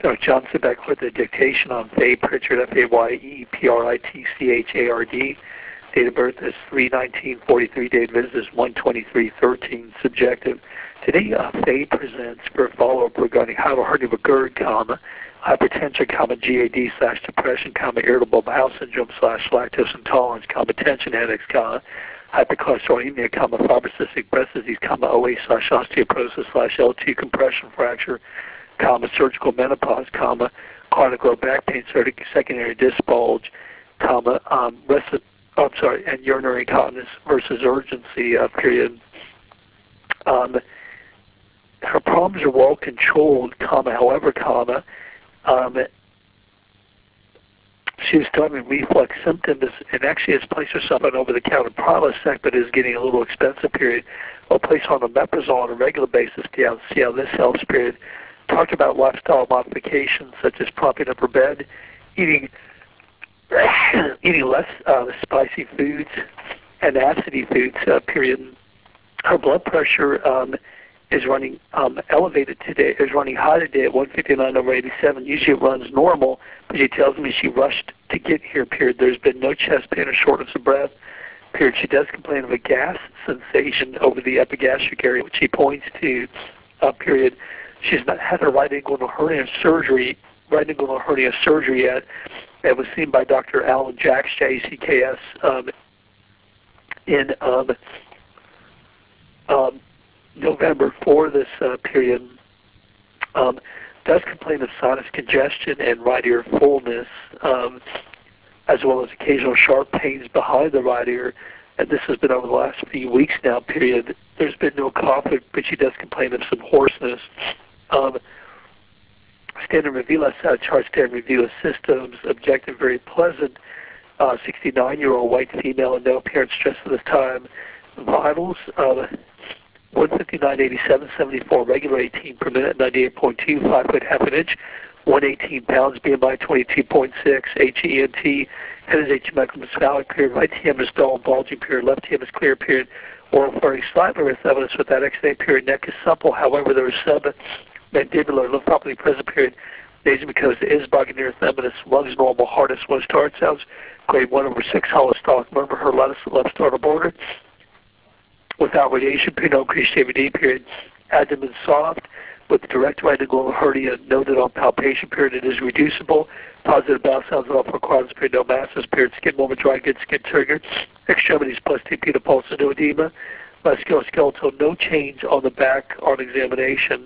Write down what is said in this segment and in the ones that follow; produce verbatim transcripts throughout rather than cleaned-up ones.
Doctor Johnson back with the dictation on Faye Pritchard, F A Y E P R I T C H A R D. Date of birth is three nineteen forty-three. Date of visit is one twenty-three thirteen. Subjective. Today, uh, Faye presents for a follow-up regarding hypohernia of a GERD, comma, hypertension, comma, G A D slash depression, comma, irritable bowel syndrome slash lactose intolerance, comma, tension headaches, comma, hypercholesterolemia, comma, fibrocystic breast disease, comma, O A slash osteoporosis slash L two compression fracture, comma, surgical menopause, comma, chronic low back pain, secondary disc bulge, comma, um, rest of, oh, I'm sorry, and urinary incontinence versus urgency, uh, period. Um, her problems are well controlled, comma, however, comma, um, she was having reflux symptoms and actually has placed herself on over-the-counter Prilosec, but is getting a little expensive, period. I'll place her on omeprazole on a regular basis to see how this helps, period. Talked about lifestyle modifications such as propping up her bed, eating eating less uh, spicy foods and acidy foods, uh, period. Her blood pressure um, is running um, elevated today, is running high today at one fifty-nine over eighty-seven. Usually it runs normal, but she tells me she rushed to get here, period. There's been no chest pain or shortness of breath, period. She does complain of a gas sensation over the epigastric area, which she points to, uh, period. She's not had her right inguinal hernia surgery, right inguinal hernia surgery yet. It was seen by Doctor Alan Jacks, J A C K S, um, in um, um, November for this uh, period. Um, does complain of sinus congestion and right ear fullness, um, as well as occasional sharp pains behind the right ear. And this has been over the last few weeks now, period. There's been no cough, but she does complain of some hoarseness. Um, standard review, let's uh, chart standard review of systems, objective, very pleasant, uh, sixty-nine-year-old white female and no apparent stress at this time. Vitals, uh, one fifty-nine, eighty-seven, seventy-four, regular eighteen per minute, ninety-eight point two, five foot half an inch, one hundred eighteen pounds, B M I twenty-two point six, H E N T, head is agemetrocephalic, period, right T M is dull and bulging, period, left T M is clear, period, oral flare slightly with evidence with that X-ray, period, neck is supple, however, there is submandibular lymphopathy present, period, nasal mucosa is bronchiolitis, lungs normal, heart is one start, sounds grade one over six, hollow stomach, remember her left, left starter border, without radiation, period, no increased A V D, period, abdomen soft, with direct right inguinal hernia noted on palpation, period, it is reducible, positive bowel sounds off requirements, period, no masses, period, skin moment dry, good skin trigger, extremities plus T P to pulse and no edema, musculoskeletal, no change on the back on examination.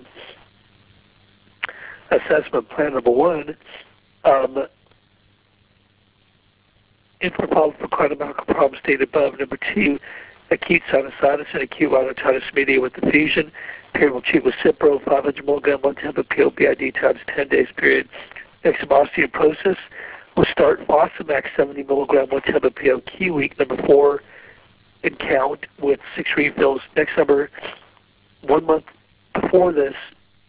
Assessment plan number one, um, infrared for cardiomyopathy problems stated above. Number two, acute sinusitis and acute rhinitis media with diffusion. Period will treat with Cipro, five hundred milligram, one tablet P O B I D times ten days, period. Next, osteoporosis will start Fosamax, seventy milligram, one tablet P O Q week, number four, in count with six refills. Next number, one month before this,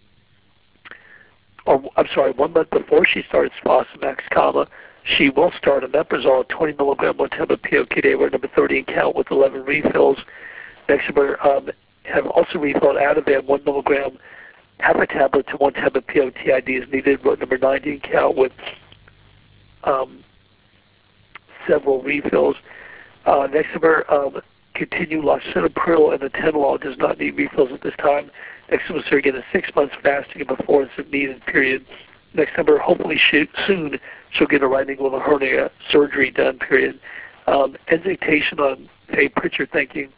or I'm sorry, one month before she starts Fosamax, comma, she will start omeprazole, twenty milligram, one tablet P O Q day, we're number thirty in count with eleven refills. Next number, um, have also refilled Ativan, one milligram, half a tablet to one tablet P O T I D is needed, we're number ninety in count with um, several refills. Uh, next number, um, continue lisinopril and atenolol does not need refills at this time. Next number, again, is six months fasting before it's needed, period. Next number, hopefully she, soon she'll get a right inguinal hernia surgery done, period. Um, excitation on Faye Pritchard, thank you.